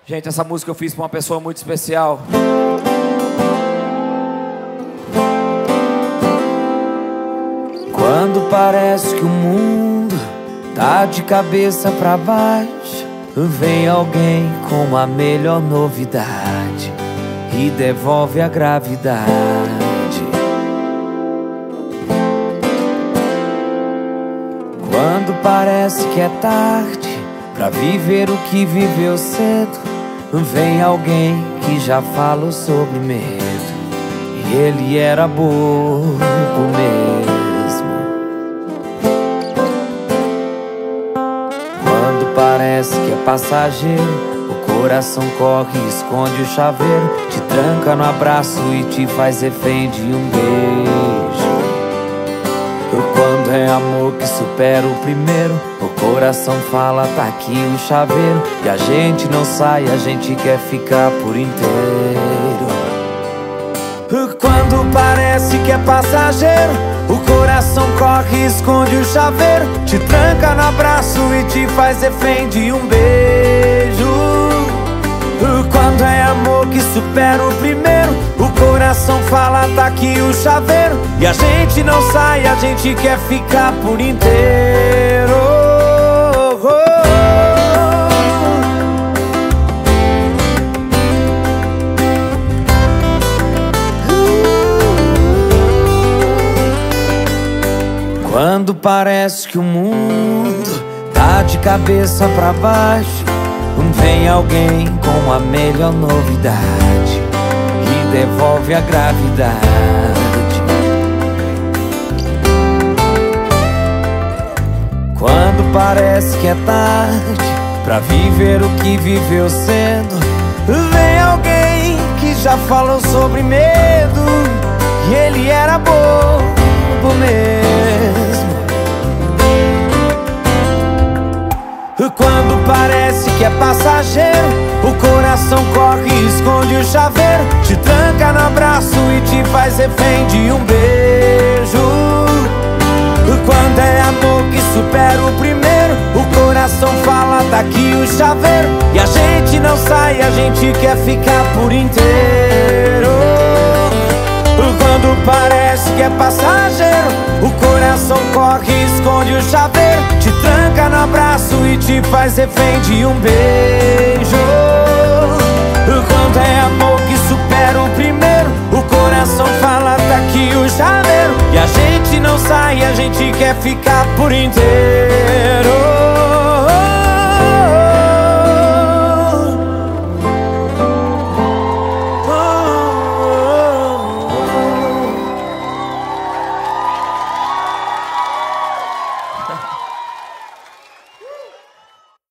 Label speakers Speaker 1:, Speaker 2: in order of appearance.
Speaker 1: Gente, essa música eu fiz pra uma pessoa muito especial. Quando parece que o mundo tá de cabeça pra baixo, vem alguém com a melhor novidade e devolve a gravidade. Quando parece que é tarde pra viver o que viveu cedo, vem alguém que já falou sobre medo, e ele era bobo mesmo. Quando parece que é passageiro, o coração corre e esconde o chaveiro, te tranca no abraço e te faz refém de um beijo. Quando é amor que supera o primeiro, o coração fala, tá aqui o chaveiro, e a gente não sai, a gente quer ficar por inteiro. Quando parece que é passageiro, o coração corre e esconde o chaveiro, te tranca no abraço e te faz refém de um beijo. Quando é amor que supera o primeiro, o coração fala, tá aqui o chaveiro, e a gente não sai, a gente quer ficar por inteiro. Quando parece que o mundo tá de cabeça pra baixo, vem alguém com a melhor novidade e devolve a gravidade. Quando parece que é tarde pra viver o que viveu cedo, vem alguém que já falou sobre medo, e ele era bobo mesmo. Quando parece que é passageiro, o coração corre e esconde o chaveiro, te tranca no abraço e te faz refém de um beijo. Quando é amor que supera o primeiro, o coração fala, tá aqui o chaveiro, e a gente não sai, a gente quer ficar por inteiro. Quando parece que é passageiro, o coração corre e esconde o chaveiro, te tranca no abraço e te faz refém de um beijo. Quando é amor que supera o primeiro, o coração fala, tá aqui o chaveiro, e a gente não sai, a gente quer ficar por inteiro.